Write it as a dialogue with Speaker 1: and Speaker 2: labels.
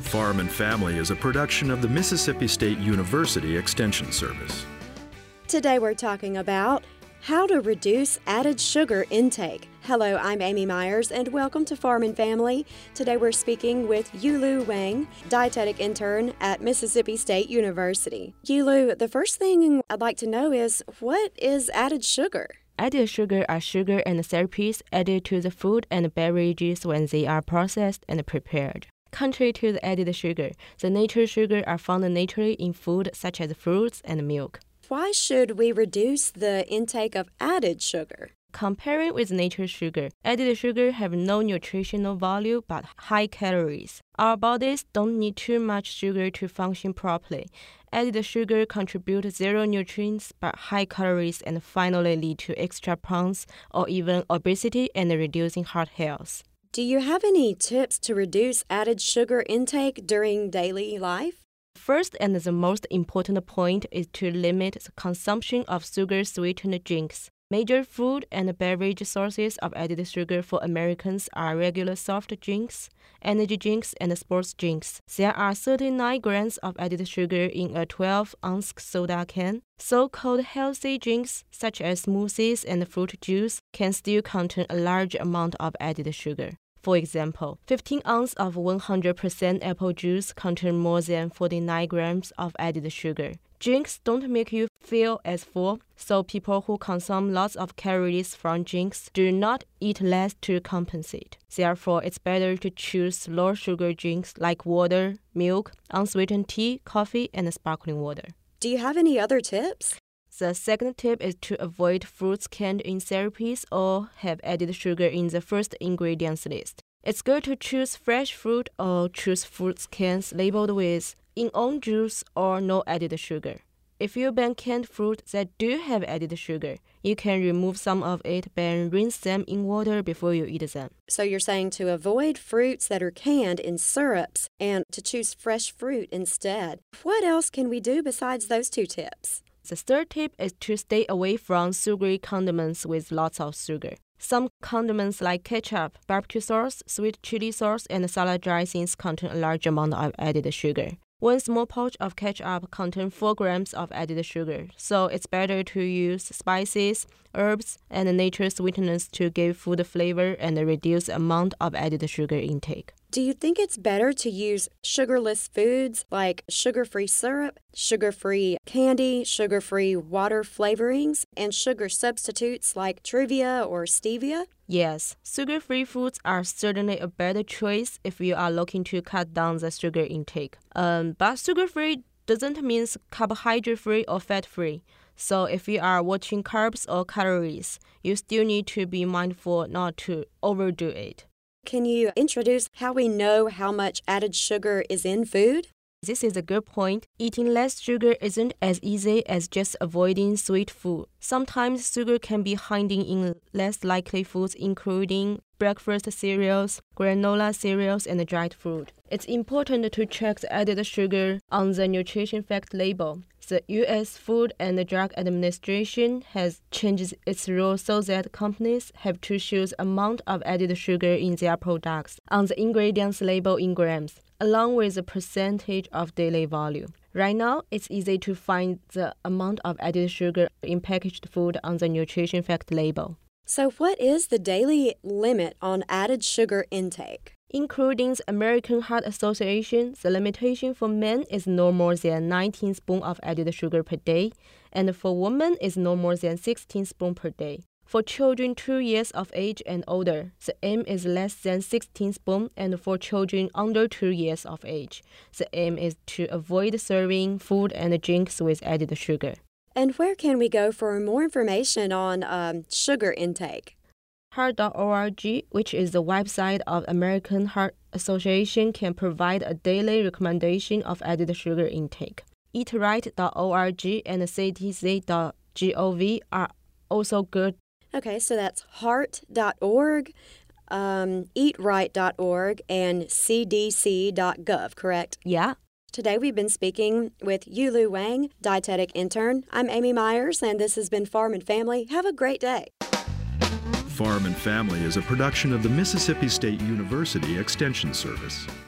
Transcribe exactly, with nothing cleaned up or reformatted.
Speaker 1: Farm and Family is a production of the Mississippi State University Extension Service.
Speaker 2: Today we're talking about how to reduce added sugar intake. Hello, I'm Amy Myers, and welcome to Farm and Family. Today we're speaking with Yulu Wang, dietetic intern at Mississippi State University. Yulu, the first thing I'd like to know is, what is added sugar?
Speaker 3: Added sugar are sugar and therapies added to the food and beverages when they are processed and prepared. Contrary to the added sugar, the natural sugar are found naturally in food such as fruits and milk.
Speaker 2: Why should we reduce the intake of added sugar?
Speaker 3: Comparing with natural sugar, added sugar have no nutritional value but high calories. Our bodies don't need too much sugar to function properly. Added sugar contribute zero nutrients but high calories and finally lead to extra pounds or even obesity and reducing heart health.
Speaker 2: Do you have any tips to reduce added sugar intake during daily life?
Speaker 3: First and the most important point is to limit the consumption of sugar-sweetened drinks. Major food and beverage sources of added sugar for Americans are regular soft drinks, energy drinks, and sports drinks. There are thirty-nine grams of added sugar in a twelve-ounce soda can. So-called healthy drinks, such as smoothies and fruit juice, can still contain a large amount of added sugar. For example, fifteen ounces of one hundred percent apple juice contain more than forty-nine grams of added sugar. Drinks don't make you feel as full, so people who consume lots of calories from drinks do not eat less to compensate. Therefore, it's better to choose low-sugar drinks like water, milk, unsweetened tea, coffee, and sparkling water.
Speaker 2: Do you have any other tips?
Speaker 3: The second tip is to avoid fruits canned in therapies or have added sugar in the first ingredients list. It's good to choose fresh fruit or choose fruit cans labeled with in own juice or no added sugar. If you ban canned fruit that do have added sugar, you can remove some of it and rinse them in water before you eat them.
Speaker 2: So you're saying to avoid fruits that are canned in syrups and to choose fresh fruit instead. What else can we do besides those two tips?
Speaker 3: The third tip is to stay away from sugary condiments with lots of sugar. Some condiments like ketchup, barbecue sauce, sweet chili sauce, and salad dressings contain a large amount of added sugar. One small pouch of ketchup contains four grams of added sugar, so it's better to use spices, herbs, and natural sweeteners to give food flavor and reduce the amount of added sugar intake.
Speaker 2: Do you think it's better to use sugarless foods like sugar-free syrup, sugar-free candy, sugar-free water flavorings, and sugar substitutes like Truvia or stevia?
Speaker 3: Yes, sugar-free foods are certainly a better choice if you are looking to cut down the sugar intake. Um, but sugar-free doesn't mean carbohydrate-free or fat-free. So if you are watching carbs or calories, you still need to be mindful not to overdo it.
Speaker 2: Can you introduce how we know how much added sugar is in food?
Speaker 3: This is a good point. Eating less sugar isn't as easy as just avoiding sweet food. Sometimes sugar can be hiding in less likely foods, including breakfast cereals, granola cereals, and dried fruit. It's important to check the added sugar on the nutrition fact label. The U S Food and Drug Administration has changed its rules so that companies have to show the amount of added sugar in their products on the ingredients label in grams, along with the percentage of daily value. Right now, it's easy to find the amount of added sugar in packaged food on the nutrition fact label.
Speaker 2: So what is the daily limit on added sugar intake?
Speaker 3: Including the American Heart Association, the limitation for men is no more than nineteen spoons of added sugar per day, and for women is no more than sixteen spoons per day. For children two years of age and older, the aim is less than sixteen spoons, and for children under two years of age, the aim is to avoid serving food and drinks with added sugar.
Speaker 2: And where can we go for more information on um, sugar intake?
Speaker 3: heart dot org, which is the website of American Heart Association, can provide a daily recommendation of added sugar intake. eat right dot org and c d c dot gov are also good.
Speaker 2: Okay, so that's heart dot org, um, eat right dot org, and c d c dot gov, correct?
Speaker 3: Yeah.
Speaker 2: Today we've been speaking with Yulu Wang, dietetic intern. I'm Amy Myers, and this has been Farm and Family. Have a great day.
Speaker 1: Farm and Family is a production of the Mississippi State University Extension Service.